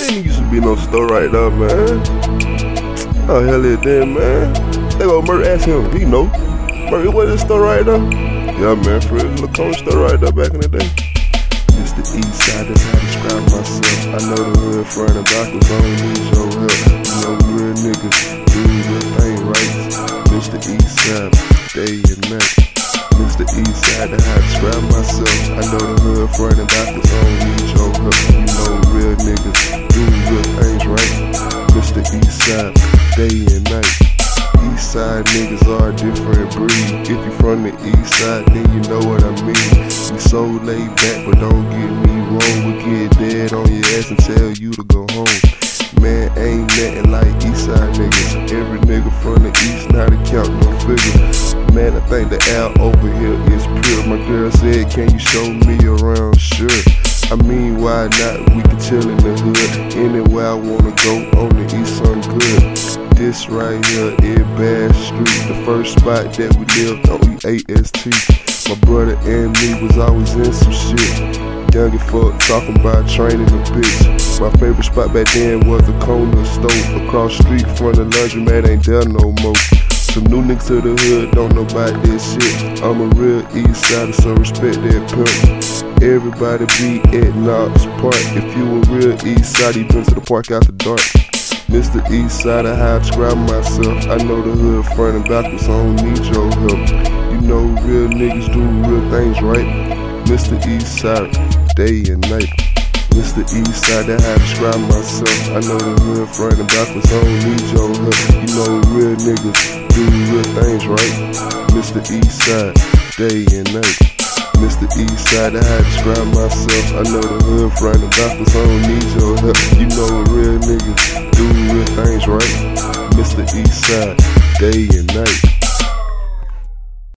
They used to be no store right there, man. Oh, hell it then, man. They go Murray, ask him, he know. Murray, what is the store right there? Yeah, man, for real, look on the store right there back in the day. It's the east side, that's how I describe myself. I know the hood, front and backwards, I don't need your help. You know, real niggas do real thing right. It's the east side, day and night. It's the east side, that's how I describe myself. I know the hood, front and backwards, I don't need your help. You know, real niggas do real things right. It's the east side, day and night. East side niggas are a different breed. If you from the east side, then you know what I mean. We so laid back, but don't get me wrong. We get dead on your ass and tell you to go home. Man, ain't nothing like east side niggas. Every nigga from the east, now to count no figure. Man, I think the L over here is pure. My girl said, can you show me around? Sure. I mean, why not? We can chill in the hood. Anywhere I wanna go on the east, I'm good. This right here is Bass Street, the first spot that we lived on, AST. My brother and me was always in some shit. Young and fuck, talking about training a bitch. My favorite spot back then was the corner store. Across the street from the laundromat, ain't there no more. Some new niggas to the hood, don't know about this shit. I'm a real east sider, so respect that pimp. Everybody be at Knox Park. If you a real east side, you been to the park after dark. Mr. East Side, how I describe myself. I know the hood front and backwards, I don't need your help. You know real niggas do real things right. Mr. East Side, day and night. Mr. East Side, that's how I describe myself. I know the hood front and backwards, I don't need your help. You know real niggas do real things right. Mr. East Side, day and night. Mr. East Side, that's how I describe myself. I know the hood front and backwards, I don't need your help. You know real niggas do real things right. Mr. East Side, day and night.